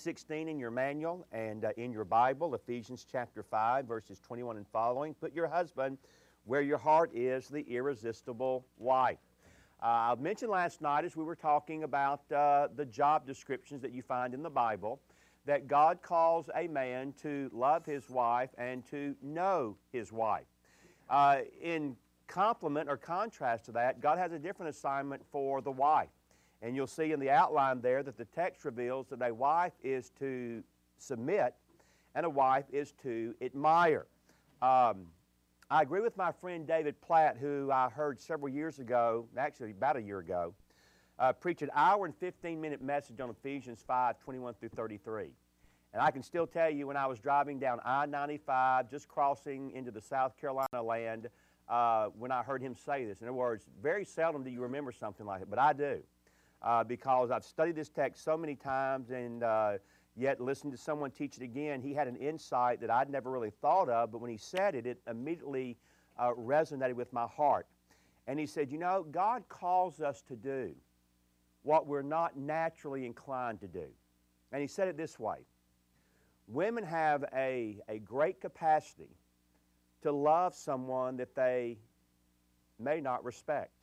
16 in your manual and in your Bible, Ephesians chapter 5, verses 21 and following. Put your husband where your heart is, the irresistible wife. I mentioned last night as we were talking about the job descriptions that you find in the Bible, that God calls a man to love his wife and to know his wife. In complement or contrast to that, God has a different assignment for the wife. And you'll see in the outline there that the text reveals that a wife is to submit and a wife is to admire. I agree with my friend David Platt, who I heard several years ago, actually about a year ago, preach an hour and 15-minute message on Ephesians 5, 21 through 33. And I can still tell you when I was driving down I-95, just crossing into the South Carolina land, when I heard him say this. In other words, very seldom do you remember something like it, but I do. Because I've studied this text so many times and yet listened to someone teach it again. He had an insight that I'd never really thought of, but when he said it, it immediately resonated with my heart. And he said, you know, God calls us to do what we're not naturally inclined to do. And he said it this way: women have a great capacity to love someone that they may not respect.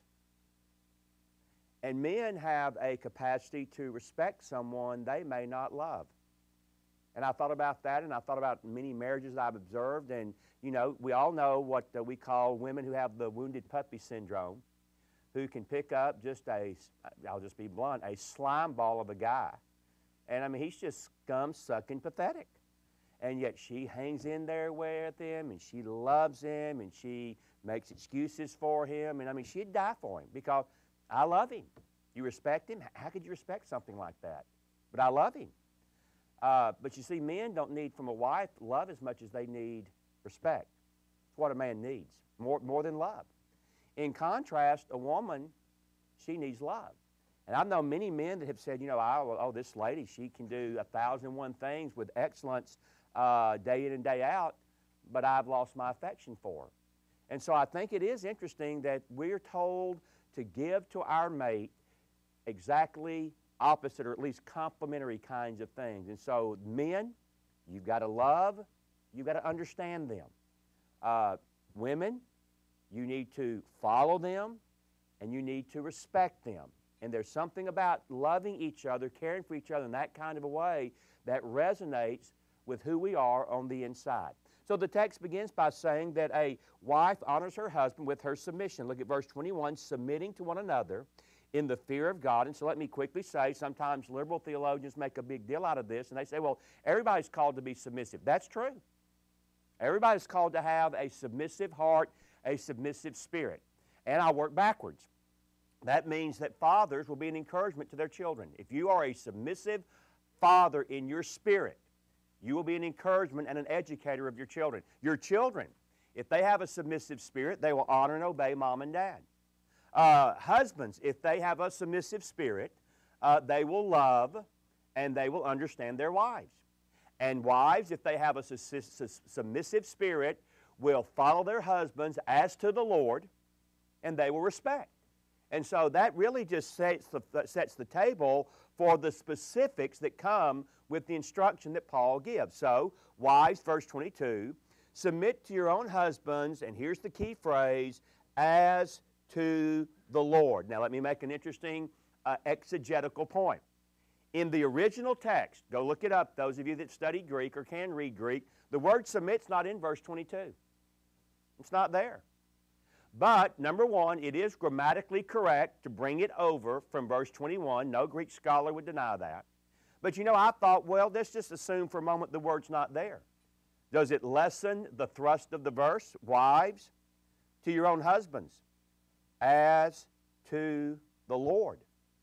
And men have a capacity to respect someone they may not love. And I thought about that, and I thought about many marriages I've observed, and you know, we all know what we call women who have the wounded puppy syndrome, who can pick up just I'll just be blunt, a slime ball of a guy. And I mean, he's just scum-sucking pathetic. And yet she hangs in there with him, and she loves him, and she makes excuses for him, and I mean, she'd die for him because I love him. You respect him? How could you respect something like that? But I love him. But you see, men don't need from a wife love as much as they need respect. It's what a man needs, more than love. In contrast, a woman, she needs love. And I've known many men that have said, you know, oh, this lady, she can do 1,001 things with excellence day in and day out, but I've lost my affection for her. And so I think it is interesting that we're told to give to our mate exactly opposite or at least complementary kinds of things. And so men, you've got to love, you've got to understand them. Women, you need to follow them and you need to respect them. And there's something about loving each other, caring for each other in that kind of a way that resonates with who we are on the inside. So the text begins by saying that a wife honors her husband with her submission. Look at verse 21, submitting to one another in the fear of God. And so let me quickly say, sometimes liberal theologians make a big deal out of this, and they say, well, everybody's called to be submissive. That's true. Everybody's called to have a submissive heart, a submissive spirit. And I'll work backwards. That means that fathers will be an encouragement to their children. If you are a submissive father in your spirit, you will be an encouragement and an educator of your children. Your children, if they have a submissive spirit, they will honor and obey mom and dad. Husbands, if they have a submissive spirit, they will love and they will understand their wives. And wives, if they have a submissive spirit, will follow their husbands as to the Lord, and they will respect. And so that really just sets the table for the specifics that come with the instruction that Paul gives. So, wives, verse 22, submit to your own husbands, and here's the key phrase, as to the Lord. Now, let me make an interesting exegetical point. In the original text, go look it up, those of you that study Greek or can read Greek, the word submit's not in verse 22. It's not there. But, number one, it is grammatically correct to bring it over from verse 21. No Greek scholar would deny that. But you know, I thought, well, let's just assume for a moment the word's not there. Does it lessen the thrust of the verse? Wives, to your own husbands, as to the Lord.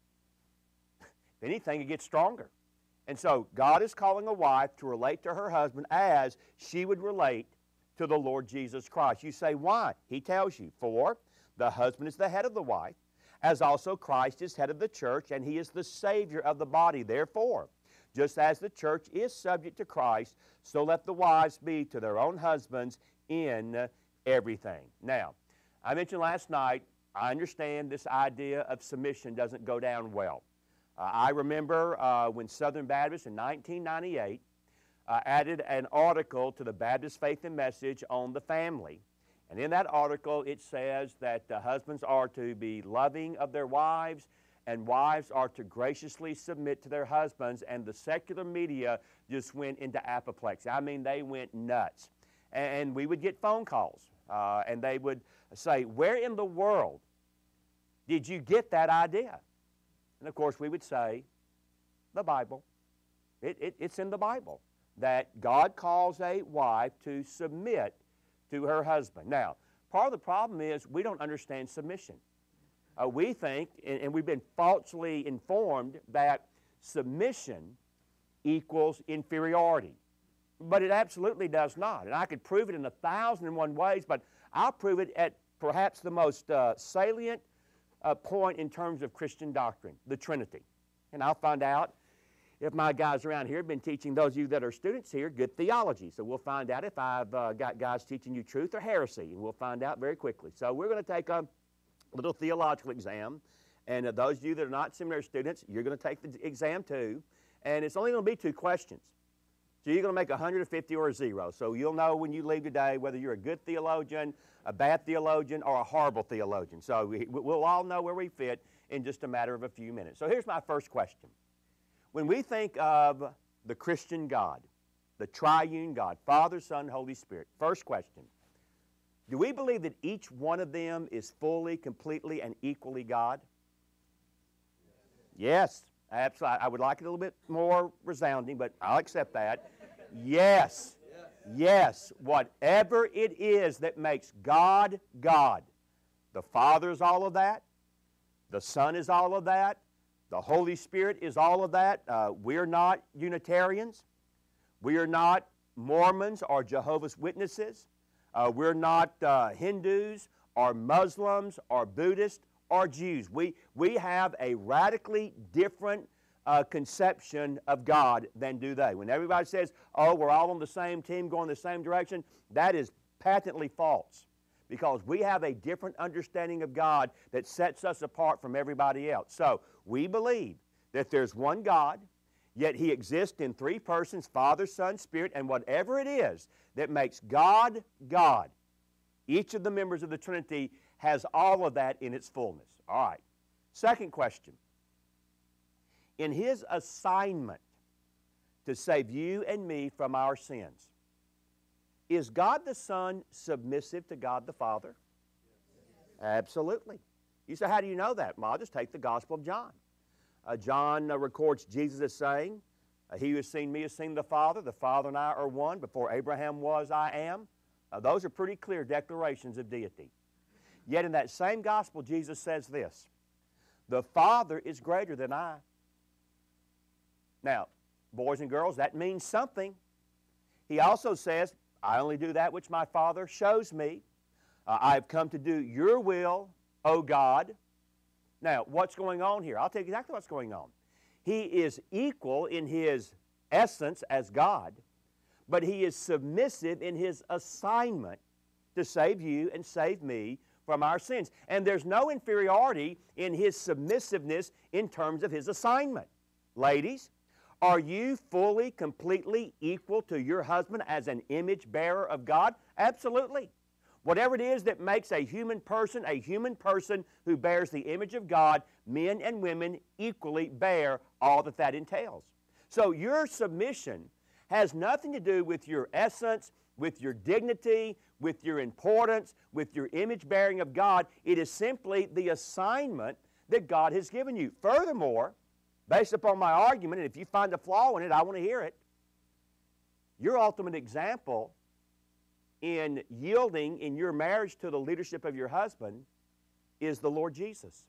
If anything, it gets stronger. And so, God is calling a wife to relate to her husband as she would relate to the Lord Jesus Christ. You say, why? He tells you, for the husband is the head of the wife, as also Christ is head of the church, and he is the Savior of the body. Therefore, just as the church is subject to Christ, so let the wives be to their own husbands in everything. Now, I mentioned last night, I understand this idea of submission doesn't go down well. I remember when Southern Baptist in 1998 added an article to the Baptist Faith and Message on the family. And in that article, it says that husbands are to be loving of their wives, and wives are to graciously submit to their husbands, and the secular media just went into apoplexy. I mean, they went nuts. And we would get phone calls, and they would say, where in the world did you get that idea? And of course, we would say, the Bible. It's in the Bible that God calls a wife to submit to her husband. Now, part of the problem is we don't understand submission. We think, and we've been falsely informed, that submission equals inferiority. But it absolutely does not. And I could prove it in 1,001 ways, but I'll prove it at perhaps the most salient point in terms of Christian doctrine, the Trinity. And I'll find out if my guys around here have been teaching those of you that are students here good theology. So we'll find out if I've got guys teaching you truth or heresy, and we'll find out very quickly. So we're going to take a little theological exam, and those of you that are not seminary students, you're going to take the exam too, and it's only going to be 2 questions. So you're going to make 150 or a 0. So you'll know when you leave today whether you're a good theologian, a bad theologian, or a horrible theologian. So we'll all know where we fit in just a matter of a few minutes. So here's my first question. When we think of the Christian God, the triune God, Father, Son, Holy Spirit, first question, do we believe that each one of them is fully, completely, and equally God? Yes, absolutely. I would like it a little bit more resounding, but I'll accept that. Yes, yes, whatever it is that makes God, God. The Father is all of that. The Son is all of that. The Holy Spirit is all of that. We're not Unitarians. We are not Mormons or Jehovah's Witnesses. We're not Hindus or Muslims or Buddhists or Jews. We have a radically different conception of God than do they. When everybody says, oh, we're all on the same team going the same direction, that is patently false, because we have a different understanding of God that sets us apart from everybody else. So we believe that there's one God, yet He exists in 3 persons, Father, Son, Spirit, and whatever it is that makes God, God, each of the members of the Trinity has all of that in its fullness. All right. Second question. In His assignment to save you and me from our sins, is God the Son submissive to God the Father? Absolutely. You say, how do you know that? Well, I'll just take the Gospel of John. John records Jesus as saying, he who has seen me has seen the Father. The Father and I are one. Before Abraham was, I am. Those are pretty clear declarations of deity. Yet in that same Gospel, Jesus says this, the Father is greater than I. Now, boys and girls, that means something. He also says, I only do that which my Father shows me. I have come to do your will, O God. Now, what's going on here? I'll tell you exactly what's going on. He is equal in His essence as God, but He is submissive in His assignment to save you and save me from our sins. And there's no inferiority in His submissiveness in terms of His assignment. Ladies, are you fully, completely equal to your husband as an image bearer of God? Absolutely. Whatever it is that makes a human person who bears the image of God, men and women equally bear all that that entails. So your submission has nothing to do with your essence, with your dignity, with your importance, with your image bearing of God. It is simply the assignment that God has given you. Furthermore, based upon my argument, and if you find a flaw in it, I want to hear it, your ultimate example in yielding in your marriage to the leadership of your husband is the Lord Jesus.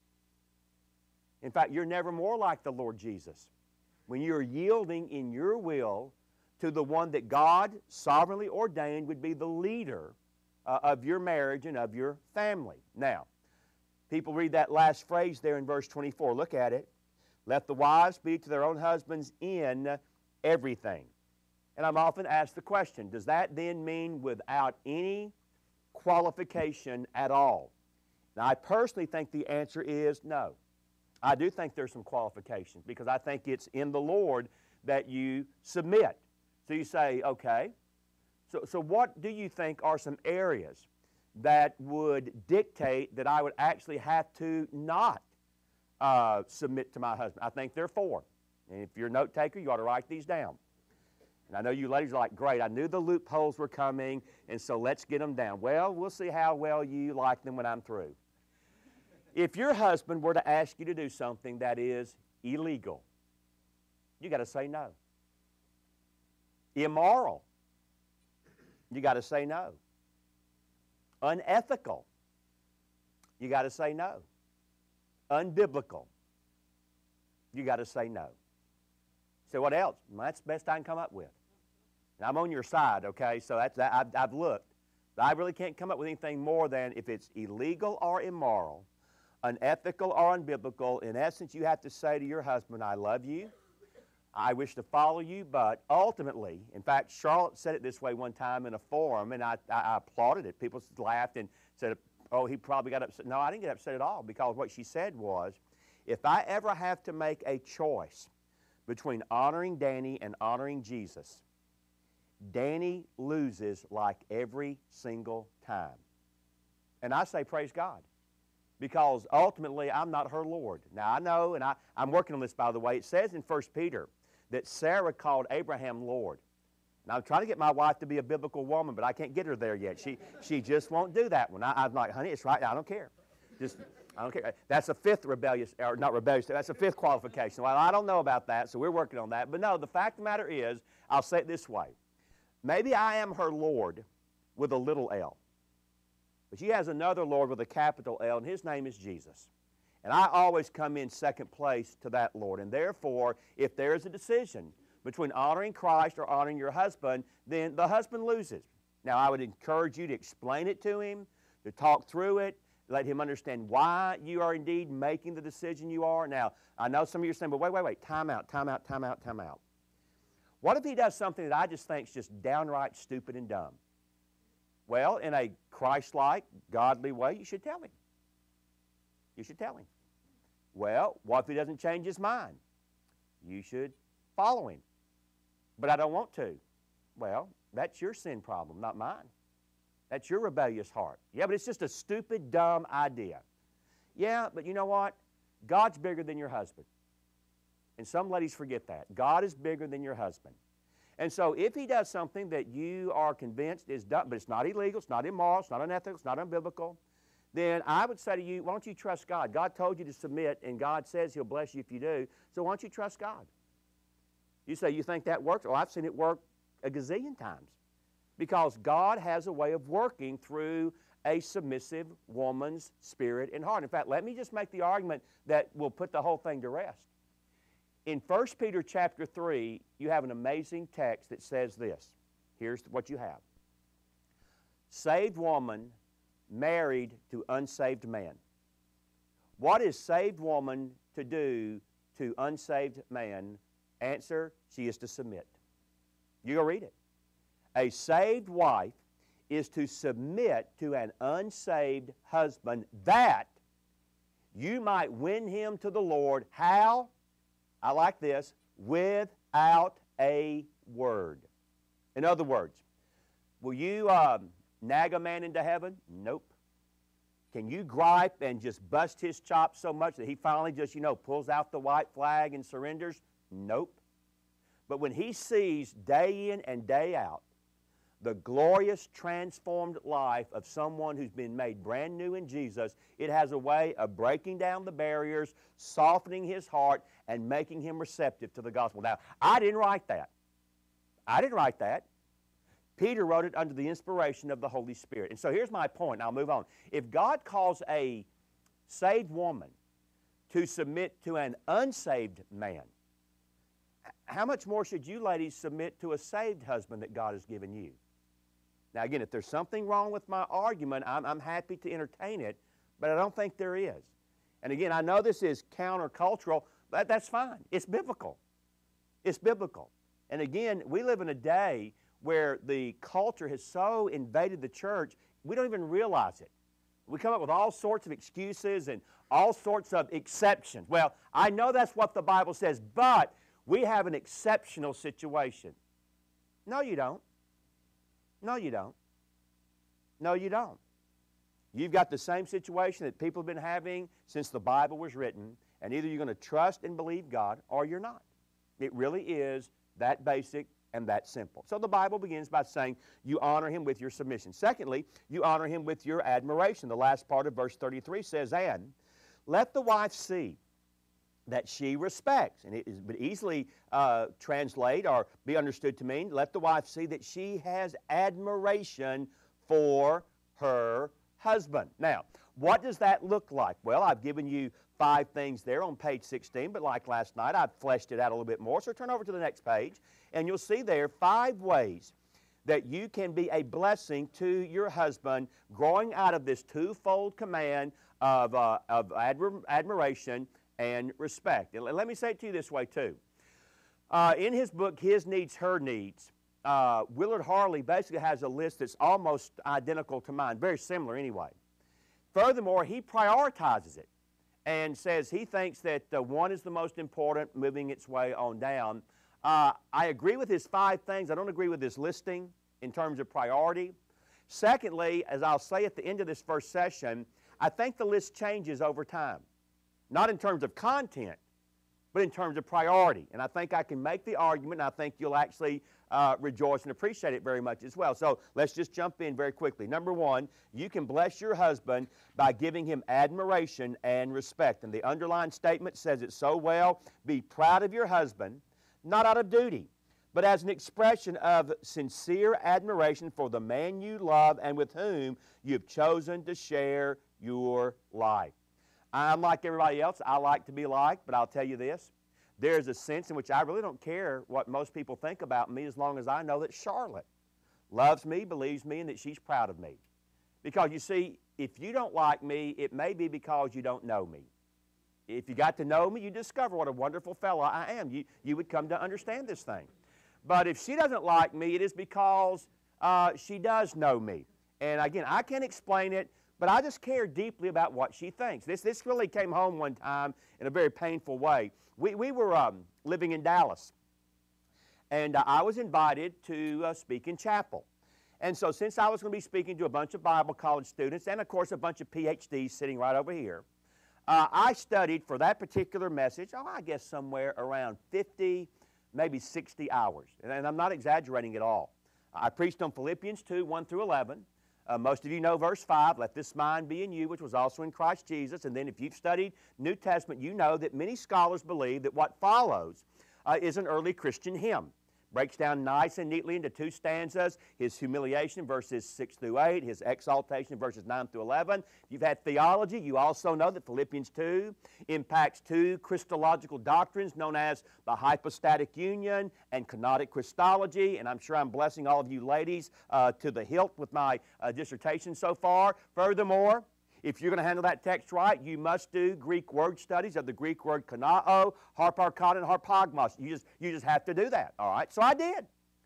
In fact, you're never more like the Lord Jesus when you're yielding in your will to the one that God sovereignly ordained would be the leader of your marriage and of your family. Now, people read that last phrase there in verse 24. Look at it. Let the wives be to their own husbands in everything. And I'm often asked the question, does that then mean without any qualification at all? Now, I personally think the answer is no. I do think there's some qualifications because I think it's in the Lord that you submit. So you say, okay, so what do you think are some areas that would dictate that I would actually have to not submit to my husband? I think there are 4. And if you're a note taker, you ought to write these down. And I know you ladies are like, great, I knew the loopholes were coming, and so let's get them down. Well, we'll see how well you like them when I'm through. If your husband were to ask you to do something that is illegal, you got to say no. Immoral, you got to say no. Unethical, you got to say no. Unbiblical, you got to say no. So what else? Well, that's the best I can come up with. And I'm on your side, okay? So I've looked. But I really can't come up with anything more than if it's illegal or immoral, unethical or unbiblical. In essence, you have to say to your husband, I love you. I wish to follow you, but ultimately, in fact, Charlotte said it this way one time in a forum, and I applauded it. People laughed and said, oh, he probably got upset. No, I didn't get upset at all, because what she said was, if I ever have to make a choice between honoring Danny and honoring Jesus, Danny loses like every single time. And I say, praise God, because ultimately I'm not her Lord. Now I know, and I'm working on this, by the way. It says in 1 Peter that Sarah called Abraham Lord. Now I'm trying to get my wife to be a biblical woman, but I can't get her there yet. She just won't do that one. I'm like, honey, it's right. I don't care. I don't care. That's a 5th rebellious, or not rebellious, that's a 5th qualification. Well, I don't know about that, so we're working on that. But no, the fact of the matter is, I'll say it this way. Maybe I am her Lord with a little L. But she has another Lord with a capital L, and his name is Jesus. And I always come in second place to that Lord. And therefore, if there is a decision between honoring Christ or honoring your husband, then the husband loses. Now, I would encourage you to explain it to him, to talk through it, let him understand why you are indeed making the decision you are. Now, I know some of you are saying, but wait, time out. What if he does something that I just think is just downright stupid and dumb? Well, in a Christ-like, godly way, you should tell him. You should tell him. Well, what if he doesn't change his mind? You should follow him. But I don't want to. Well, that's your sin problem, not mine. That's your rebellious heart. Yeah, but it's just a stupid, dumb idea. Yeah, but you know what? God's bigger than your husband. And some ladies forget that. God is bigger than your husband. And so if he does something that you are convinced is done, but it's not illegal, it's not immoral, it's not unethical, it's not unbiblical, then I would say to you, why don't you trust God? God told you to submit, and God says he'll bless you if you do, so why don't you trust God? You say, you think that works? Oh, I've seen it work a gazillion times. Because God has a way of working through a submissive woman's spirit and heart. In fact, let me just make the argument that will put the whole thing to rest. In 1 Peter chapter 3, you have an amazing text that says this. Here's what you have. Saved woman married to unsaved man. What is saved woman to do to unsaved man? Answer, she is to submit. You go read it. A saved wife is to submit to an unsaved husband that you might win him to the Lord. How? I like this. Without a word. In other words, will you nag a man into heaven? Nope. Can you gripe and just bust his chops so much that he finally just, pulls out the white flag and surrenders? Nope. But when he sees day in and day out the glorious transformed life of someone who's been made brand new in Jesus, it has a way of breaking down the barriers, softening his heart, and making him receptive to the gospel. Now, I didn't write that. Peter wrote it under the inspiration of the Holy Spirit. And so here's my point, and I'll move on. If God calls a saved woman to submit to an unsaved man, how much more should you ladies submit to a saved husband that God has given you? Now, again, if there's something wrong with my argument, I'm happy to entertain it, but I don't think there is. And again, I know this is countercultural, but that's fine. It's biblical. It's biblical. And again, we live in a day where the culture has so invaded the church, we don't even realize it. We come up with all sorts of excuses and all sorts of exceptions. Well, I know that's what the Bible says, but we have an exceptional situation. No, you don't. No, you don't. No, you don't. You've got the same situation that people have been having since the Bible was written, and either you're going to trust and believe God or you're not. It really is that basic and that simple. So the Bible begins by saying you honor Him with your submission. Secondly, you honor Him with your admiration. The last part of verse 33 says, and let the wife see that she respects. And it would easily translate or be understood to mean, let the wife see that she has admiration for her husband. Now, what does that look like? Well, I've given you 5 things there on page 16, but like last night, I've fleshed it out a little bit more. So turn over to the next page, and you'll see there 5 ways that you can be a blessing to your husband, growing out of this twofold command of admiration and respect. And let me say it to you this way, too. In his book, His Needs, Her Needs, Willard Harley basically has a list that's almost identical to mine, very similar anyway. Furthermore, he prioritizes it and says he thinks that one is the most important, moving its way on down. I agree with his 5 things. I don't agree with his listing in terms of priority. Secondly, as I'll say at the end of this first session, I think the list changes over time. Not in terms of content, but in terms of priority. And I think I can make the argument, and I think you'll actually rejoice and appreciate it very much as well. So let's just jump in very quickly. Number 1, you can bless your husband by giving him admiration and respect. And the underlined statement says it so well. Be proud of your husband, not out of duty, but as an expression of sincere admiration for the man you love and with whom you've chosen to share your life. I'm like everybody else. I like to be liked, but I'll tell you this. There's a sense in which I really don't care what most people think about me as long as I know that Charlotte loves me, believes me, and that she's proud of me. Because you see, if you don't like me, it may be because you don't know me. If you got to know me, you discover what a wonderful fellow I am. You would come to understand this thing. But if she doesn't like me, it is because she does know me. And again, I can't explain it, but I just care deeply about what she thinks. This really came home one time in a very painful way. We were living in Dallas, and I was invited to speak in chapel. And so since I was going to be speaking to a bunch of Bible college students and, of course, a bunch of PhDs sitting right over here, I studied for that particular message, I guess somewhere around 50, maybe 60 hours. And I'm not exaggerating at all. I preached on Philippians 2, 1 through 11. Most of you know verse 5, let this mind be in you, which was also in Christ Jesus. And then if you've studied New Testament, you know that many scholars believe that what follows is an early Christian hymn. Breaks down nice and neatly into 2 stanzas, his humiliation, verses 6 through 8, his exaltation, verses 9 through 11. If you've had theology, you also know that Philippians 2 impacts 2 Christological doctrines known as the hypostatic union and kenotic Christology, and I'm sure I'm blessing all of you ladies to the hilt with my dissertation so far. Furthermore, if you're going to handle that text right, you must do Greek word studies of the Greek word kanao, harparkon, and harpagmos. You just have to do that, all right? So I did.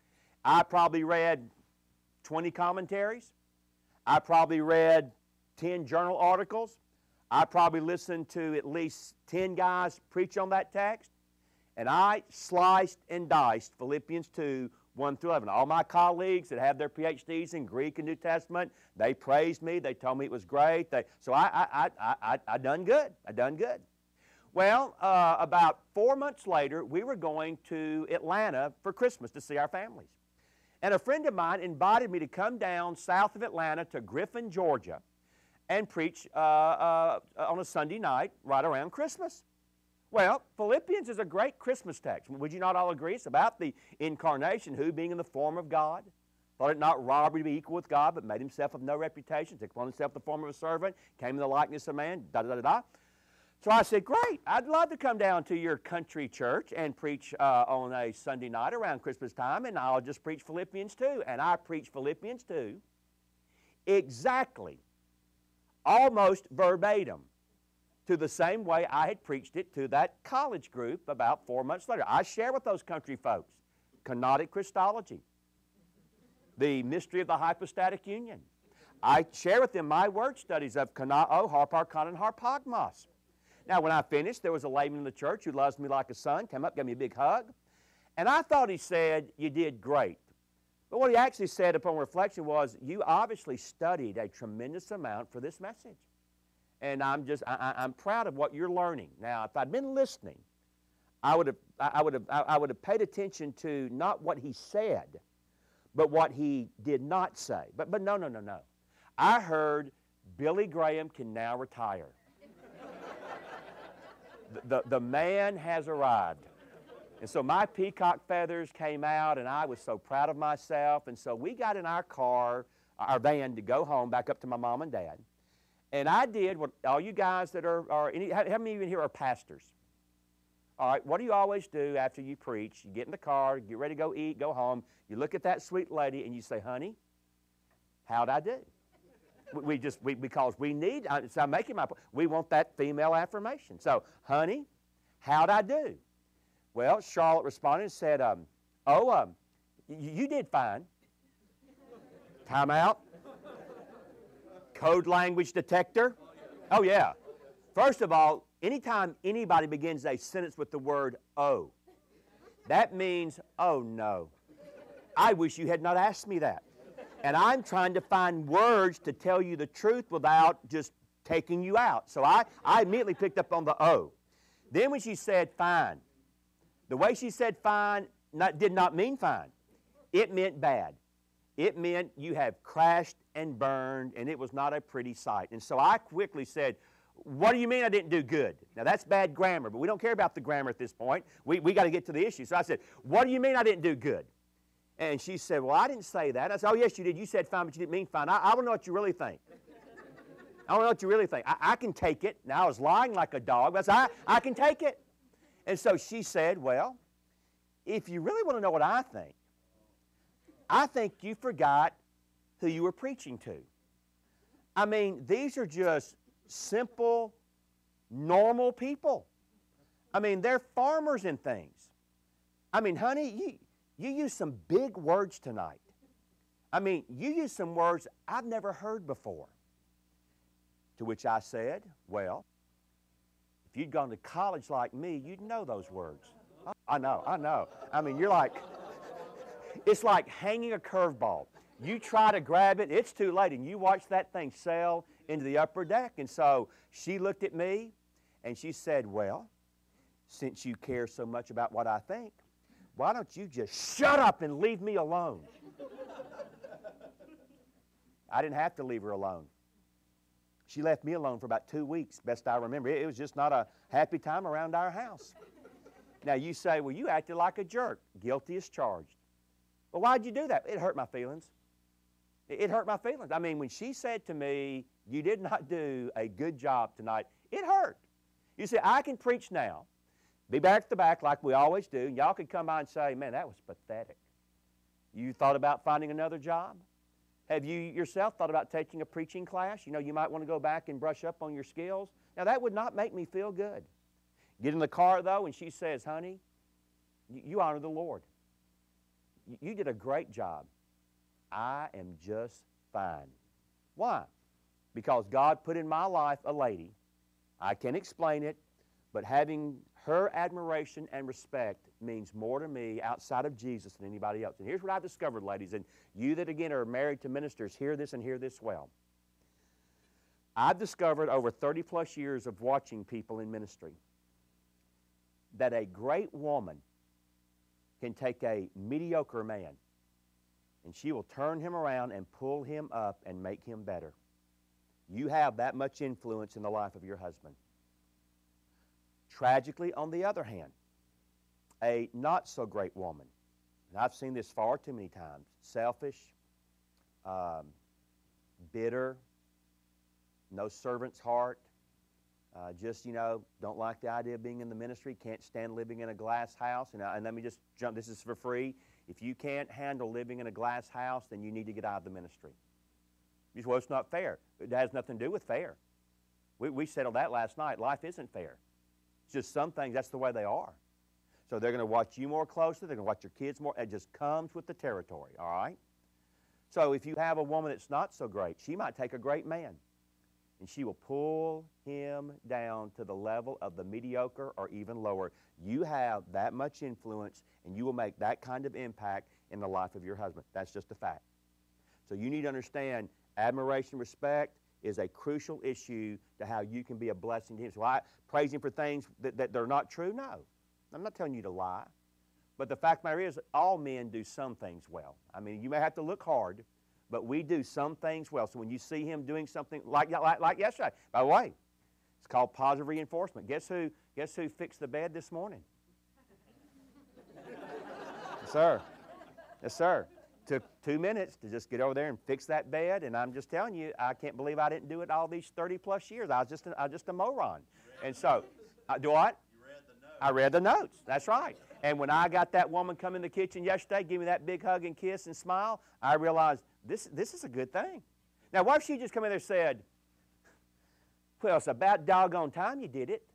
I probably read 20 commentaries. I probably read 10 journal articles. I probably listened to at least 10 guys preach on that text. And I sliced and diced Philippians 2, 1 through 11. All my colleagues that have their PhDs in Greek and New Testament, they praised me. They told me it was great. So I done good. I done good. Well, about 4 months later, we were going to Atlanta for Christmas to see our families. And a friend of mine invited me to come down south of Atlanta to Griffin, Georgia, and preach on a Sunday night right around Christmas. Well, Philippians is a great Christmas text. Would you not all agree? It's about the incarnation, who being in the form of God, thought it not robbery to be equal with God, but made himself of no reputation, took upon himself the form of a servant, came in the likeness of man, da-da-da-da. So I said, great, I'd love to come down to your country church and preach on a Sunday night around Christmas time, and I'll just preach Philippians 2. And I preached Philippians 2 exactly, almost verbatim, to the same way I had preached it to that college group about 4 months later. I share with those country folks kenotic Christology, the mystery of the hypostatic union. I share with them my word studies of kanao, harparkon, and harpagmos. Now, when I finished, there was a layman in the church who loves me like a son, came up, gave me a big hug. And I thought he said, "You did great." But what he actually said upon reflection was, "You obviously studied a tremendous amount for this message. And I'm proud of what you're learning." Now, if I'd been listening, I would have paid attention to not what he said, but what he did not say. But no, no, no, no. I heard Billy Graham can now retire. The man has arrived. And so my peacock feathers came out, and I was so proud of myself. And so we got in our car, our van, to go home, back up to my mom and dad. And I did what all you guys that how many of you here are pastors? All right, what do you always do after you preach? You get in the car, get ready to go eat, go home. You look at that sweet lady, and you say, "Honey, how'd I do?" Because we need, so I'm making my point, we want that female affirmation. So, "Honey, how'd I do?" Well, Charlotte responded and said, you did fine." Time out. Code language detector. Oh, yeah. First of all, anytime anybody begins a sentence with the word "oh," that means, "Oh, no. I wish you had not asked me that." And I'm trying to find words to tell you the truth without just taking you out. So I immediately picked up on the "oh." Then when she said "fine," the way she said "fine" did not mean fine. It meant bad. It meant you have crashed and burned, and it was not a pretty sight. And so I quickly said, "What do you mean I didn't do good?" Now, that's bad grammar, but we don't care about the grammar at this point. We got to get to the issue. So I said, "What do you mean I didn't do good?" And she said, "Well, I didn't say that." I said, "Oh, yes, you did. You said fine, but you didn't mean fine. I want to know what you really think. I want to know what you really think. I can take it." Now, I was lying like a dog, but I said, I can take it. And so she said, "Well, if you really want to know what I think you forgot who you were preaching to. I mean, these are just simple, normal people. I mean, they're farmers and things. I mean, honey, you used some big words tonight. I mean, you used some words I've never heard before." To which I said, "Well, if you'd gone to college like me, you'd know those words." I know. I mean, you're like, it's like hanging a curveball. You try to grab it, it's too late, and you watch that thing sail into the upper deck. And so she looked at me, and she said, "Well, since you care so much about what I think, why don't you just shut up and leave me alone?" I didn't have to leave her alone. She left me alone for about 2 weeks, best I remember. It was just not a happy time around our house. Now, you say, "Well, you acted like a jerk." Guilty as charged. Well, why'd you do that? It hurt my feelings. It hurt my feelings. I mean, when she said to me, "You did not do a good job tonight," it hurt. You see, I can preach now, be back to back like we always do, and y'all could come by and say, "Man, that was pathetic." You thought about finding another job? Have you yourself thought about taking a preaching class? You know, you might want to go back and brush up on your skills. Now, that would not make me feel good. Get in the car, though, and she says, "Honey, you honor the Lord. You did a great job. I am just fine." Why? Because God put in my life a lady. I can't explain it, but having her admiration and respect means more to me outside of Jesus than anybody else. And here's what I've discovered, ladies, and you that, again, are married to ministers, hear this and hear this well. I've discovered over 30-plus years of watching people in ministry that a great woman can take a mediocre man and she will turn him around and pull him up and make him better. You have that much influence in the life of your husband. Tragically, on the other hand, a not-so-great woman, and I've seen this far too many times, selfish, bitter, no servant's heart, just, don't like the idea of being in the ministry, can't stand living in a glass house. And let me just jump, this is for free. If you can't handle living in a glass house, then you need to get out of the ministry. You say, "Well, it's not fair." It has nothing to do with fair. We settled that last night. Life isn't fair. It's just some things, that's the way they are. So they're going to watch you more closely. They're going to watch your kids more. It just comes with the territory, all right? So if you have a woman that's not so great, she might take a great man. and she will pull him down to the level of the mediocre or even lower. You have that much influence, and you will make that kind of impact in the life of your husband. That's just a fact. So you need to understand admiration, respect is a crucial issue to how you can be a blessing to him. So I praise him for things that they're not true? No. I'm not telling you to lie. But the fact of the matter is, all men do some things well. I mean, you may have to look hard, but we do some things well. So when you see him doing something like yesterday, by the way, it's called positive reinforcement. Guess who fixed the bed this morning? Yes, sir. Yes, sir. Took 2 minutes to just get over there and fix that bed, and I'm just telling you, I can't believe I didn't do it all these 30-plus years. I was just a moron. And so, do what? You read the notes. I read the notes. That's right. And when I got that woman come in the kitchen yesterday, give me that big hug and kiss and smile, I realized this is a good thing. Now, what if she just come in there and said, well, it's about doggone time you did it.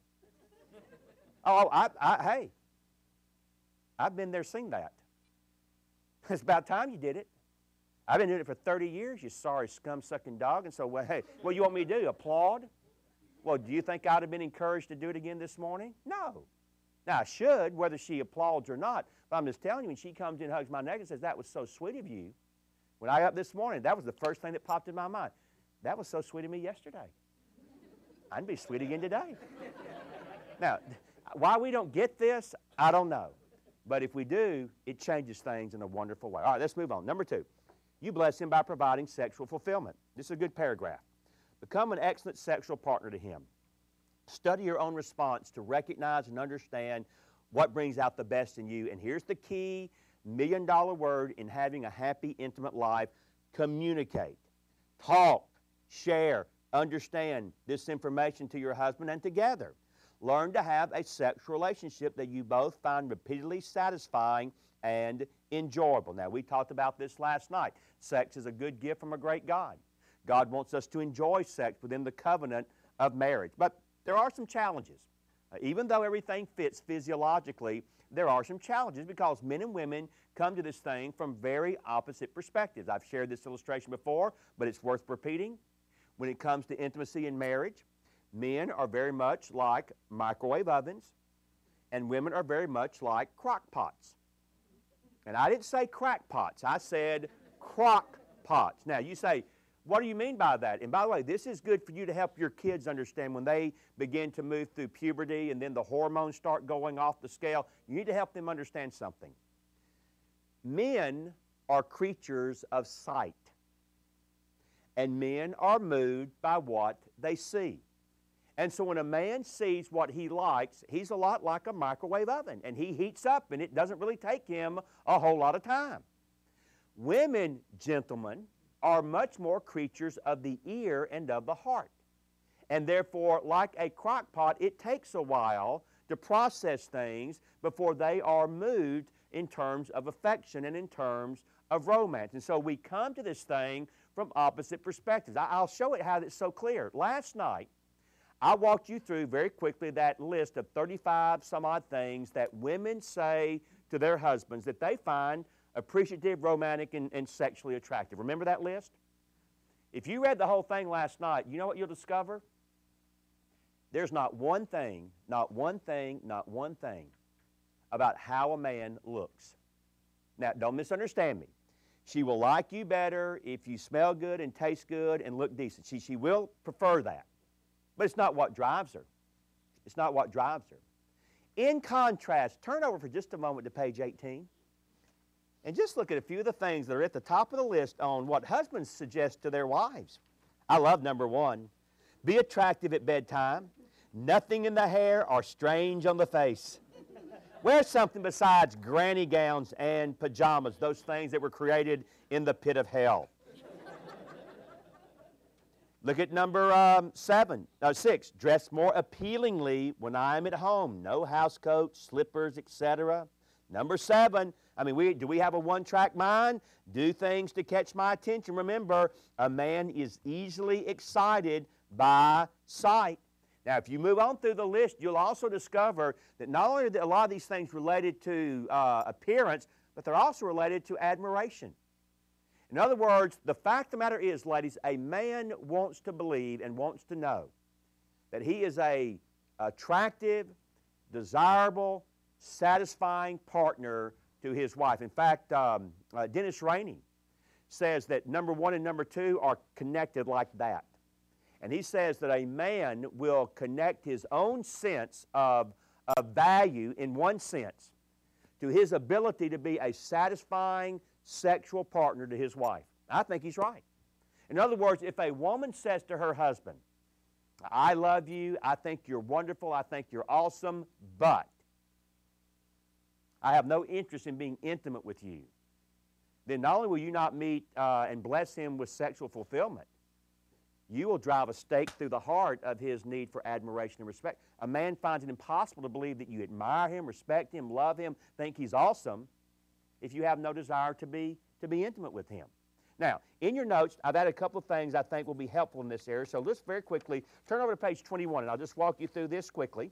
Oh, hey, I've been there, seen that. It's about time you did it. I've been doing it for 30 years, you sorry scum-sucking dog. And so, well, hey, what do you want me to do, applaud? Well, do you think I'd have been encouraged to do it again this morning? No. Now, I should, whether she applauds or not, but I'm just telling you, when she comes in and hugs my neck and says, that was so sweet of you, when I got up this morning, that was the first thing that popped in my mind. That was so sweet of me yesterday. I'd be sweet again today. Now, why we don't get this, I don't know. But if we do, it changes things in a wonderful way. All right, let's move on. Number 2, you bless him by providing sexual fulfillment. This is a good paragraph. Become an excellent sexual partner to him. Study your own response to recognize and understand what brings out the best in you. And here's the key million-dollar word in having a happy, intimate life: communicate. Talk, share, understand this information to your husband, and together learn to have a sexual relationship that you both find repeatedly satisfying and enjoyable. Now, we talked about this last night. Sex is a good gift from a great God. God wants us to enjoy sex within the covenant of marriage. But there are some challenges. Even though everything fits physiologically, there are some challenges because men and women come to this thing from very opposite perspectives. I've shared this illustration before, but it's worth repeating. When it comes to intimacy in marriage, men are very much like microwave ovens, and women are very much like crock pots. And I didn't say crack pots. I said crock pots. Now, you say, what do you mean by that? And by the way, this is good for you to help your kids understand when they begin to move through puberty and then the hormones start going off the scale. You need to help them understand something. Men are creatures of sight, and men are moved by what they see. And so when a man sees what he likes, he's a lot like a microwave oven, and he heats up, and it doesn't really take him a whole lot of time. Women, gentlemen, are much more creatures of the ear and of the heart. And therefore, like a crock pot, it takes a while to process things before they are moved in terms of affection and in terms of romance. And so we come to this thing from opposite perspectives. I'll show it how it's so clear. Last night, I walked you through very quickly that list of 35 some odd things that women say to their husbands that they find appreciative, romantic, and sexually attractive. Remember that list? If you read the whole thing last night, you know what you'll discover? There's not one thing about how a man looks. Now, don't misunderstand me. She will like you better if you smell good and taste good and look decent. She will prefer that. But it's not what drives her. It's not what drives her. In contrast, turn over for just a moment to page 18 and just look at a few of the things that are at the top of the list on what husbands suggest to their wives. I love number 1. Be attractive at bedtime. Nothing in the hair or strange on the face. Wear something besides granny gowns and pajamas, those things that were created in the pit of hell. Look at number 6. Dress more appealingly when I'm at home. No house coats, slippers, etc. Number 7. Do we have a one-track mind? Do things to catch my attention. Remember, a man is easily excited by sight. Now, if you move on through the list, you'll also discover that not only are a lot of these things related to appearance, but they're also related to admiration. In other words, the fact of the matter is, ladies, a man wants to believe and wants to know that he is a attractive, desirable, satisfying partner to his wife. In fact, Dennis Rainey says that number one and number two are connected like that. And he says that a man will connect his own sense of value, in one sense, to his ability to be a satisfying sexual partner to his wife. I think he's right. In other words, if a woman says to her husband, I love you, I think you're wonderful, I think you're awesome, but I have no interest in being intimate with you, then not only will you not meet and bless him with sexual fulfillment, you will drive a stake through the heart of his need for admiration and respect. A man finds it impossible to believe that you admire him, respect him, love him, think he's awesome, if you have no desire to be intimate with him. Now, in your notes, I've added a couple of things I think will be helpful in this area. So let's very quickly turn over to page 21, and I'll just walk you through this quickly.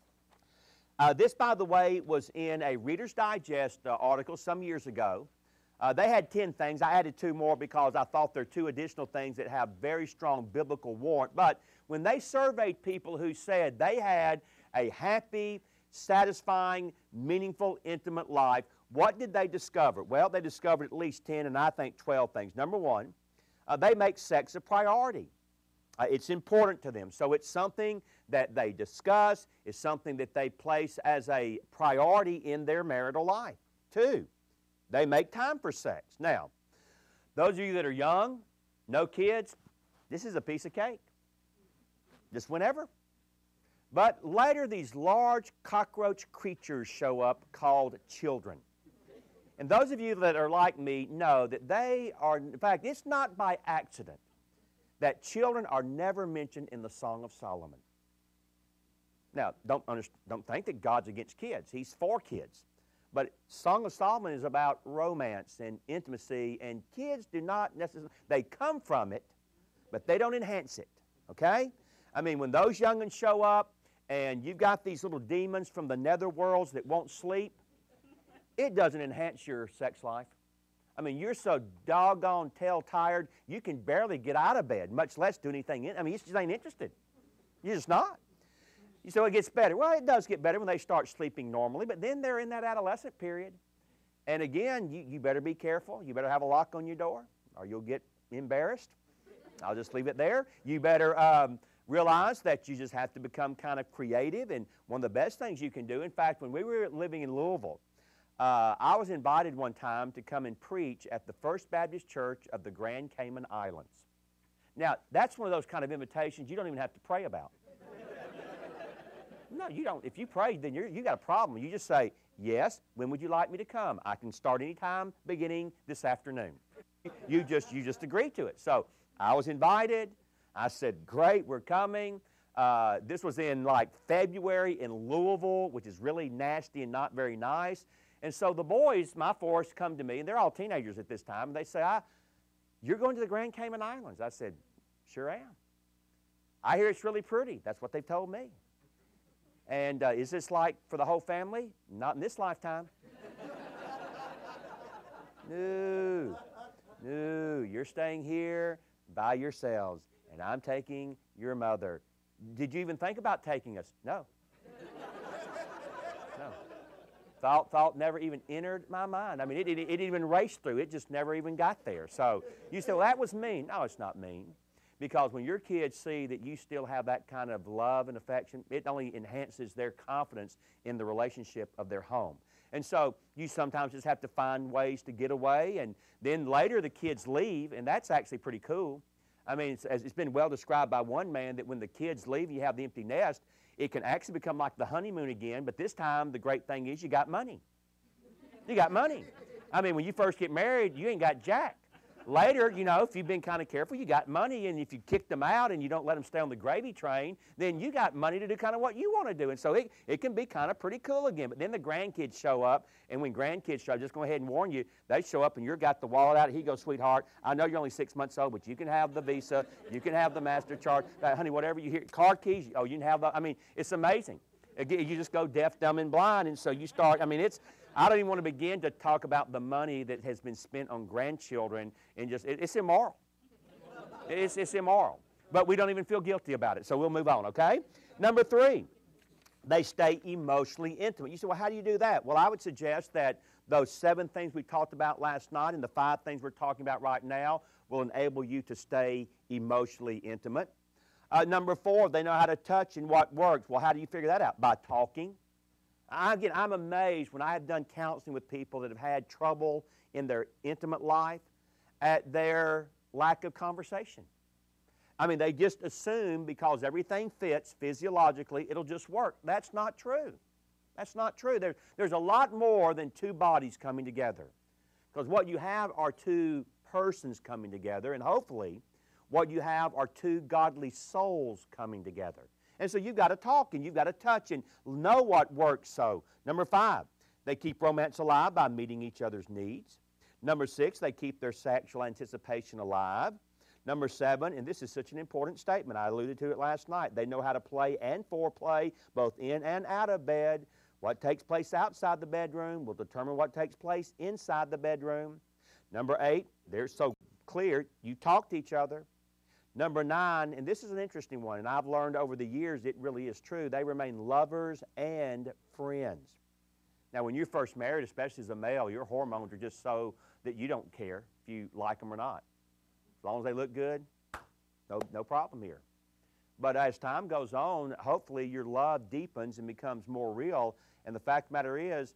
This, by the way, was in a Reader's Digest article some years ago. They had 10 things. I added 2 more because I thought there are 2 additional things that have very strong biblical warrant. But when they surveyed people who said they had a happy, satisfying, meaningful, intimate life, what did they discover? Well, they discovered at least 10 and I think 12 things. Number one, they make sex a priority. It's important to them. So it's something that they discuss. It's something that they place as a priority in their marital life. 2, they make time for sex. Now, those of you that are young, no kids, this is a piece of cake. Just whenever. But later, these large cockroach creatures show up called children. And those of you that are like me know that they are, in fact, it's not by accident that children are never mentioned in the Song of Solomon. Now, don't think that God's against kids. He's for kids. But Song of Solomon is about romance and intimacy, and kids do not necessarily, they come from it, but they don't enhance it, okay? I mean, when those young'uns show up, and you've got these little demons from the nether worlds that won't sleep, it doesn't enhance your sex life. I mean, you're so doggone tail-tired, you can barely get out of bed, much less do anything. I mean, you just ain't interested. You're just not. So it gets better. Well, it does get better when they start sleeping normally, but then they're in that adolescent period. And again, you better be careful. You better have a lock on your door, or you'll get embarrassed. I'll just leave it there. You better realize that you just have to become kind of creative, and one of the best things you can do, in fact, when we were living in Louisville, I was invited one time to come and preach at the First Baptist Church of the Grand Cayman Islands. Now, that's one of those kind of invitations you don't even have to pray about. No, you don't. If you pray, then you got a problem. You just say, yes, when would you like me to come? I can start any time beginning this afternoon. You just agree to it. So I was invited. I said, great, we're coming. This was in like February in Louisville, which is really nasty and not very nice. And so the boys, my 4, come to me, and they're all teenagers at this time, and they say, you're going to the Grand Cayman Islands. I said, sure am. I hear it's really pretty. That's what they've told me. And is this like for the whole family? Not in this lifetime. No, you're staying here by yourselves, and I'm taking your mother. Did you even think about taking us? No. No. Thought never even entered my mind. I mean, it didn't even race through. It just never even got there. So you say, well, that was mean. No, it's not mean. Because when your kids see that you still have that kind of love and affection, it only enhances their confidence in the relationship of their home. And so you sometimes just have to find ways to get away, and then later the kids leave, and that's actually pretty cool. I mean, it's been well described by one man that when the kids leave, you have the empty nest, it can actually become like the honeymoon again, but this time the great thing is you got money. You got money. I mean, when you first get married, you ain't got jack. Later, you know, if you've been kind of careful, you got money, and if you kick them out and you don't let them stay on the gravy train, then you got money to do kind of what you want to do. And so it can be kind of pretty cool again. But then the grandkids show up, and when grandkids show up, just go ahead and warn you, they show up and you've got the wallet out. He goes, sweetheart, I know you're only 6 months old, but you can have the Visa, you can have the MasterCard, honey, whatever you hear, car keys, oh, you can have the, I mean, it's amazing. Again, you just go deaf, dumb, and blind, and so you start, I mean, I don't even want to begin to talk about the money that has been spent on grandchildren, and just, it's immoral. It's immoral. But we don't even feel guilty about it, so we'll move on, okay? Number 3, they stay emotionally intimate. You say, well, how do you do that? Well, I would suggest that those 7 things we talked about last night and the 5 things we're talking about right now will enable you to stay emotionally intimate. Number 4, they know how to touch and what works. Well, how do you figure that out? By talking. Again, I'm amazed when I have done counseling with people that have had trouble in their intimate life at their lack of conversation. I mean, they just assume because everything fits physiologically, it'll just work. That's not true. That's not true. There's a lot more than 2 bodies coming together. Because what you have are 2 persons coming together, and hopefully what you have are 2 godly souls coming together. And so you've got to talk and you've got to touch and know what works. So, number 5, they keep romance alive by meeting each other's needs. Number 6, they keep their sexual anticipation alive. Number 7, and this is such an important statement, I alluded to it last night, they know how to play and foreplay both in and out of bed. What takes place outside the bedroom will determine what takes place inside the bedroom. Number 8, they're so clear, you talk to each other. Number 9, and this is an interesting one, and I've learned over the years it really is true, they remain lovers and friends. Now, when you're first married, especially as a male, your hormones are just so that you don't care if you like them or not. As long as they look good, no problem here. But as time goes on, hopefully your love deepens and becomes more real. And the fact of the matter is,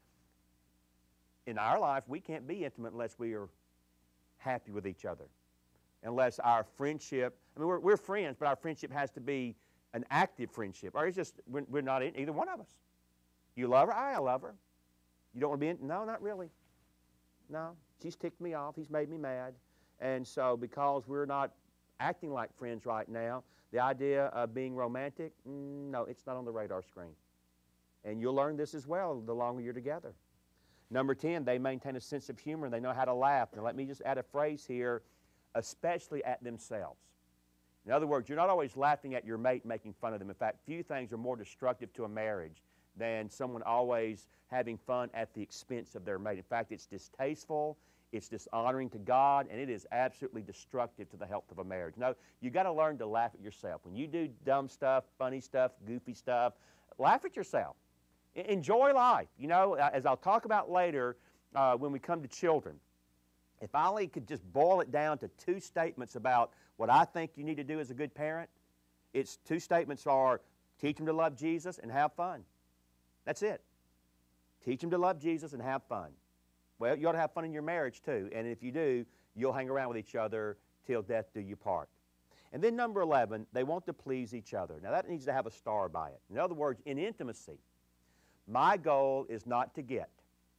in our life, we can't be intimate unless we are happy with each other. Unless our friendship, I mean, we're friends, but our friendship has to be an active friendship. Or it's just, we're not in, either one of us. You love her? I love her. You don't want to be in? No, not really. No, she's ticked me off. He's made me mad. And so because we're not acting like friends right now, the idea of being romantic, no, it's not on the radar screen. And you'll learn this as well the longer you're together. Number 10, they maintain a sense of humor and they know how to laugh. Now let me just add a phrase here, especially at themselves. In other words, you're not always laughing at your mate making fun of them. In fact, few things are more destructive to a marriage than someone always having fun at the expense of their mate. In fact, it's distasteful, it's dishonoring to God, and it is absolutely destructive to the health of a marriage. No, you got to learn to laugh at yourself. When you do dumb stuff, funny stuff, goofy stuff, laugh at yourself. Enjoy life. You know, as I'll talk about later when we come to children, if I only could just boil it down to 2 statements about what I think you need to do as a good parent, it's 2 statements are teach them to love Jesus and have fun. That's it. Teach them to love Jesus and have fun. Well, you ought to have fun in your marriage too, and if you do, you'll hang around with each other till death do you part. And then number 11, they want to please each other. Now that needs to have a star by it. In other words, in intimacy, my goal is not to get.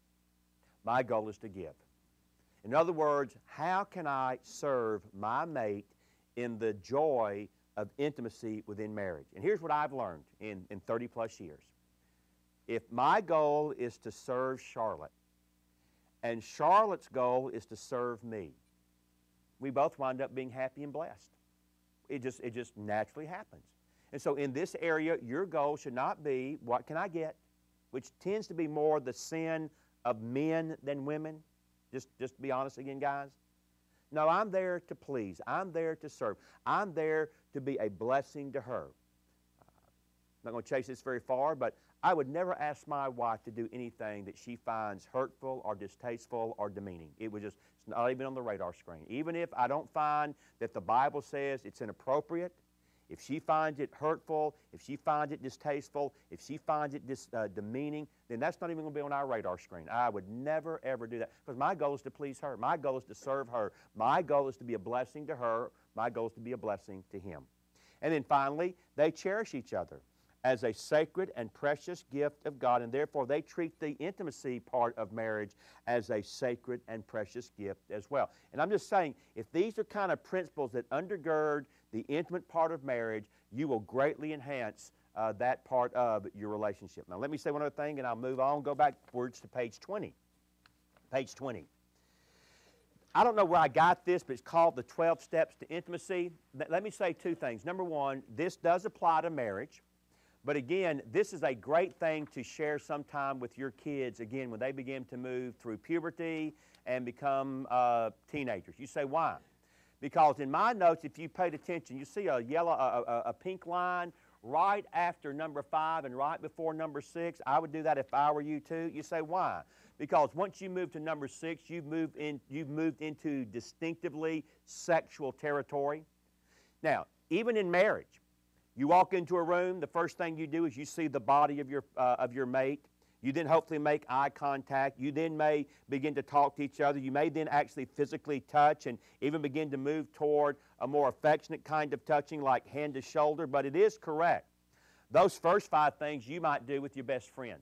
My goal is to give. In other words, how can I serve my mate in the joy of intimacy within marriage? And here's what I've learned in 30 plus years. If my goal is to serve Charlotte, and Charlotte's goal is to serve me, we both wind up being happy and blessed. It just naturally happens. And so in this area, your goal should not be, what can I get? Which tends to be more the sin of men than women. Just to be honest again, guys. No, I'm there to please. I'm there to serve. I'm there to be a blessing to her. I'm not going to chase this very far, but I would never ask my wife to do anything that she finds hurtful or distasteful or demeaning. It's not even on the radar screen. Even if I don't find that the Bible says it's inappropriate, if she finds it hurtful, if she finds it distasteful, if she finds it demeaning, then that's not even going to be on our radar screen. I would never, ever do that because my goal is to please her. My goal is to serve her. My goal is to be a blessing to her. My goal is to be a blessing to him. And then finally, they cherish each other as a sacred and precious gift of God, and therefore they treat the intimacy part of marriage as a sacred and precious gift as well. And I'm just saying, if these are kind of principles that undergird the intimate part of marriage, you will greatly enhance that part of your relationship. Now let me say one other thing and I'll move on, go backwards to page 20. Page 20. I don't know where I got this, but it's called the 12 Steps to Intimacy. Let me say 2 things. Number 1, this does apply to marriage, But again, this is a great thing to share sometime with your kids, again, when they begin to move through puberty and become teenagers. You say, why? Because in my notes, if you paid attention, you see a pink line right after number 5 and right before number 6. I would do that if I were you too. You say, why? Because once you move to number 6, you've moved into distinctively sexual territory. Now, even in marriage, you walk into a room, the first thing you do is you see the body of your mate. You then hopefully make eye contact. You then may begin to talk to each other. You may then actually physically touch and even begin to move toward a more affectionate kind of touching like hand to shoulder. But it is correct. Those first 5 things you might do with your best friend.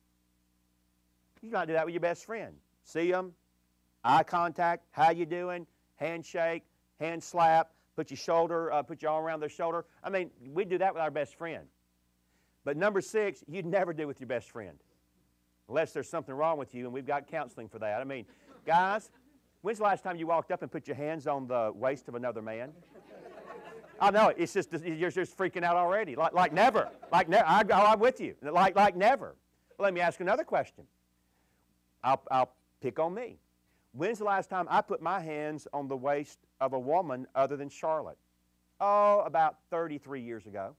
You might do that with your best friend. See them, eye contact, how you doing, handshake, hand slap, put your arm around their shoulder. I mean, we do that with our best friend. But number 6, you'd never do with your best friend. Unless there's something wrong with you, and we've got counseling for that. I mean, guys, when's the last time you walked up and put your hands on the waist of another man? I know, it's just, you're just freaking out already. Like never. I'm with you. Like never. Well, let me ask another question. I'll pick on me. When's the last time I put my hands on the waist of a woman other than Charlotte? Oh, about 33 years ago,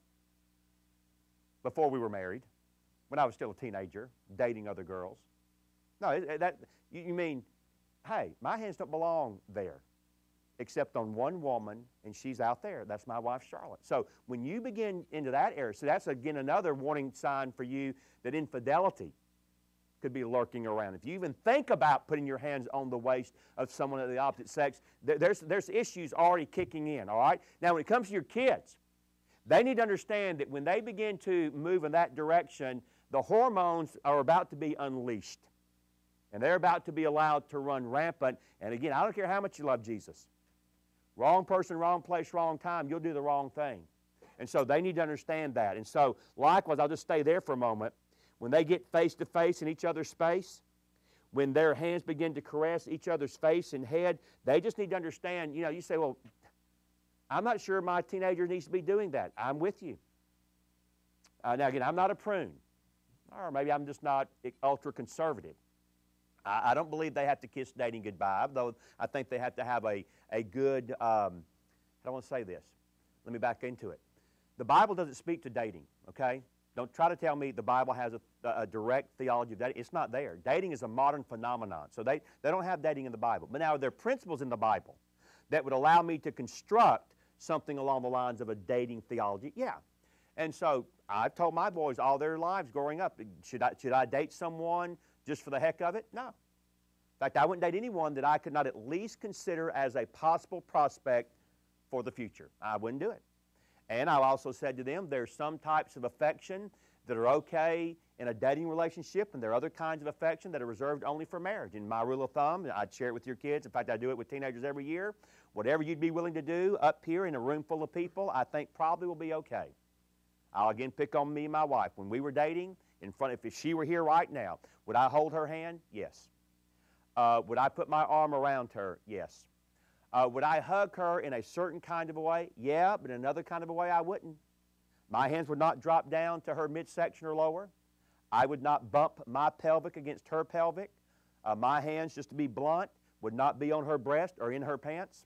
before we were married, when I was still a teenager, dating other girls. No, you mean, hey, my hands don't belong there, except on one woman, and she's out there. That's my wife, Charlotte. So when you begin into that area, so that's, again, another warning sign for you that infidelity could be lurking around. If you even think about putting your hands on the waist of someone of the opposite sex, there's issues already kicking in, all right? Now, when it comes to your kids, they need to understand that when they begin to move in that direction, the hormones are about to be unleashed. And they're about to be allowed to run rampant. And again, I don't care how much you love Jesus. Wrong person, wrong place, wrong time, you'll do the wrong thing. And so they need to understand that. And so, likewise, I'll just stay there for a moment. When they get face to face in each other's space, when their hands begin to caress each other's face and head, they just need to understand, you know, you say, well, I'm not sure my teenager needs to be doing that. I'm with you. Now, again, I'm not a prune. Or maybe I'm just not ultra-conservative. I don't believe they have to kiss dating goodbye, though I think they have to have a good, I don't want to say this. Let me back into it. The Bible doesn't speak to dating, okay? Don't try to tell me the Bible has a direct theology of dating. It's not there. Dating is a modern phenomenon, so they don't have dating in the Bible. But now, are there principles in the Bible that would allow me to construct something along the lines of a dating theology? Yeah. And so I've told my boys all their lives growing up, should I date someone just for the heck of it? No. In fact, I wouldn't date anyone that I could not at least consider as a possible prospect for the future. I wouldn't do it. And I also said to them, there's some types of affection that are okay in a dating relationship, and there are other kinds of affection that are reserved only for marriage. And my rule of thumb, I'd share it with your kids. In fact, I do it with teenagers every year. Whatever you'd be willing to do up here in a room full of people, I think probably will be okay. I'll again pick on me and my wife. When we were dating, if she were here right now, would I hold her hand? Yes. Would I put my arm around her? Yes. Would I hug her in a certain kind of a way? Yeah, but in another kind of a way I wouldn't. My hands would not drop down to her midsection or lower. I would not bump my pelvic against her pelvic. My hands, just to be blunt, would not be on her breast or in her pants.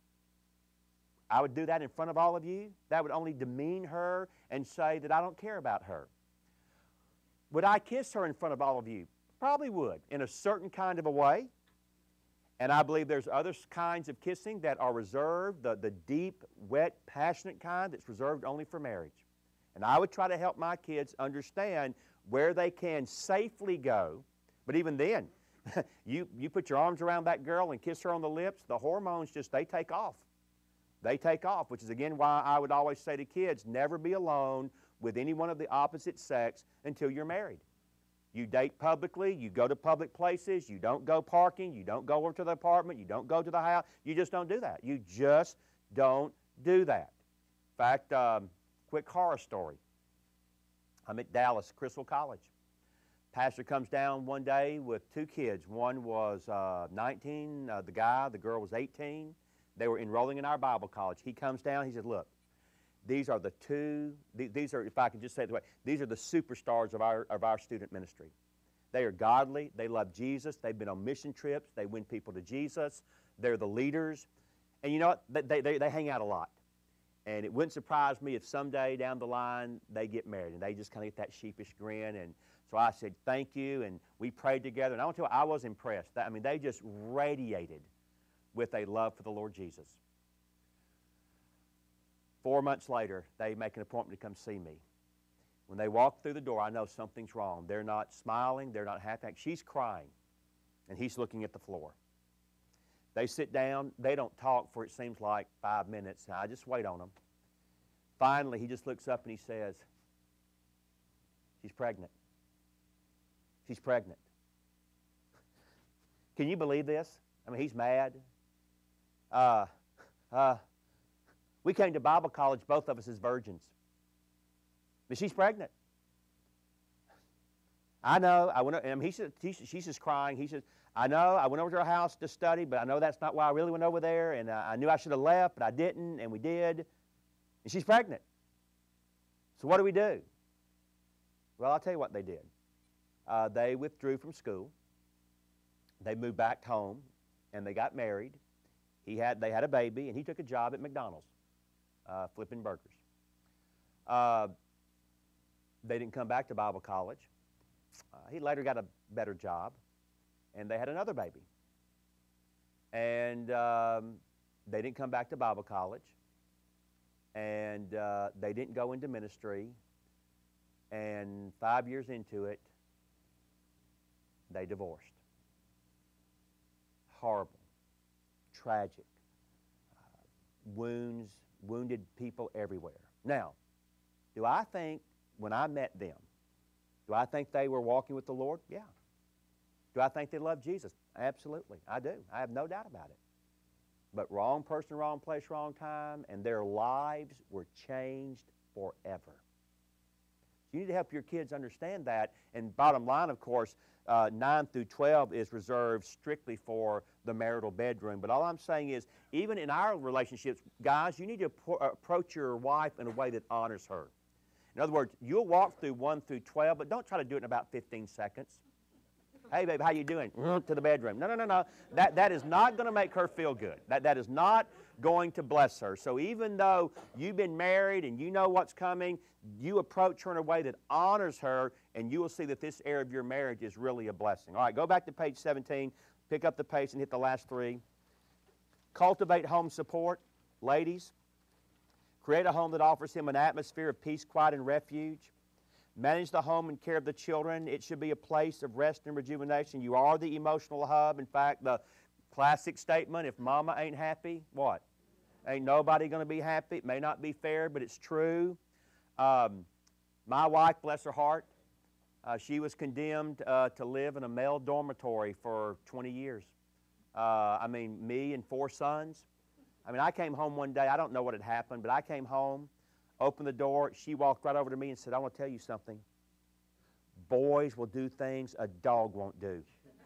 I would do that in front of all of you. That would only demean her and say that I don't care about her. Would I kiss her in front of all of you? Probably would, in a certain kind of a way. And I believe there's other kinds of kissing that are reserved, the deep, wet, passionate kind that's reserved only for marriage. And I would try to help my kids understand where they can safely go. But even then, you put your arms around that girl and kiss her on the lips, the hormones they take off. They take off, which is again why I would always say to kids, never be alone with anyone of the opposite sex until you're married. You date publicly, you go to public places, you don't go parking, you don't go over to the apartment, you don't go to the house, you just don't do that. You just don't do that. In fact, quick horror story. I'm at Dallas Crystal College. Pastor comes down one day with 2 kids. One was 19, the girl was 18. They were enrolling in our Bible college. He comes down, he said, look, These are the two, these are, if I can just say it the way, these are the superstars of our student ministry. They are godly. They love Jesus. They've been on mission trips. They win people to Jesus. They're the leaders. And you know what? They hang out a lot. And it wouldn't surprise me if someday down the line they get married and they just kind of get that sheepish grin. And so I said, thank you. And we prayed together. And I want to tell you, I was impressed. I mean, they just radiated with a love for the Lord Jesus. 4 months later, they make an appointment to come see me. When they walk through the door, I know something's wrong. They're not smiling. They're not happy. She's crying, and he's looking at the floor. They sit down. They don't talk for, it seems like, 5 minutes. Now, I just wait on them. Finally, he just looks up and he says, she's pregnant. She's pregnant. Can you believe this? I mean, he's mad. We came to Bible college, both of us as virgins. But she's pregnant. I know. She's just crying. He says, I know. I went over to her house to study, but I know that's not why I really went over there. And I knew I should have left, but I didn't, and we did. And she's pregnant. So what do we do? Well, I'll tell you what they did. They withdrew from school. They moved back home, and they got married. They had a baby, and he took a job at McDonald's, flipping burgers. They didn't come back to Bible college. He later got a better job, and they had another baby. And they didn't come back to Bible college, and they didn't go into ministry. And 5 years into it, they divorced. Horrible, tragic, wounded people everywhere. Now, do I think when I met them, do I think they were walking with the Lord? Yeah. Do I think they loved Jesus? Absolutely, I do. I have no doubt about it. But wrong person, wrong place, wrong time, and their lives were changed forever. You need to help your kids understand that. And bottom line, of course, 9 through 12 is reserved strictly for the marital bedroom. But all I'm saying is, even in our relationships, guys, you need to approach your wife in a way that honors her. In other words, you'll walk through 1 through 12, but don't try to do it in about 15 seconds. Hey, babe, how you doing? To the bedroom. No. That is not going to make her feel good. That is not going to bless her. So even though you've been married and you know what's coming, you approach her in a way that honors her, and you will see that this area of your marriage is really a blessing. All right, go back to page 17. Pick up the pace and hit the last 3. Cultivate home support. Ladies, create a home that offers him an atmosphere of peace, quiet, and refuge. Manage the home and care of the children. It should be a place of rest and rejuvenation. You are the emotional hub. In fact, the classic statement, if mama ain't happy, what? Ain't nobody going to be happy. It may not be fair, but it's true. My wife, bless her heart, she was condemned to live in a male dormitory for 20 years. Me and 4 sons. I came home one day. I don't know what had happened, but I came home, opened the door. She walked right over to me and said, I want to tell you something. Boys will do things a dog won't do.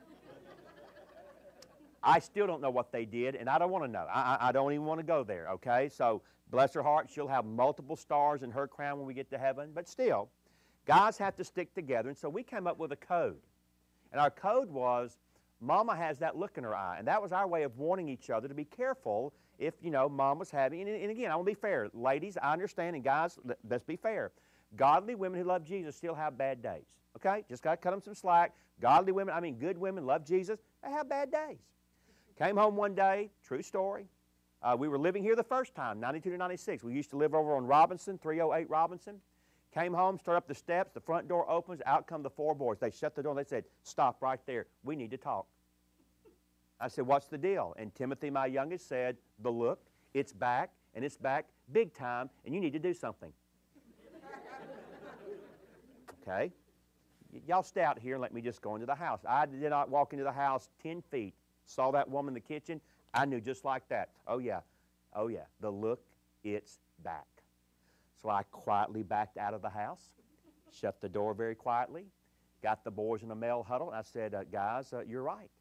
I still don't know what they did, and I don't want to know. I don't even want to go there, okay? So, bless her heart, she'll have multiple stars in her crown when we get to heaven. But still, guys have to stick together, and so we came up with a code. And our code was, Mama has that look in her eye. And that was our way of warning each other to be careful if, Mom was having, and again, I want to be fair. Ladies, I understand, and guys, let's be fair. Godly women who love Jesus still have bad days, okay? Just got to cut them some slack. Godly women, good women, love Jesus, they have bad days. Came home one day, true story. We were living here the first time, 92 to 96. We used to live over on Robinson, 308 Robinson. Came home, started up the steps, the front door opens, out come the 4 boys. They shut the door and they said, stop right there. We need to talk. I said, what's the deal? And Timothy, my youngest, said, the look, it's back, and it's back big time, and you need to do something. Okay. Y'all stay out here and let me just go into the house. I did not walk into the house 10 feet. Saw that woman in the kitchen. I knew just like that. Oh, yeah. The look, it's back. So I quietly backed out of the house, shut the door very quietly, got the boys in a male huddle, and I said, guys, you're right.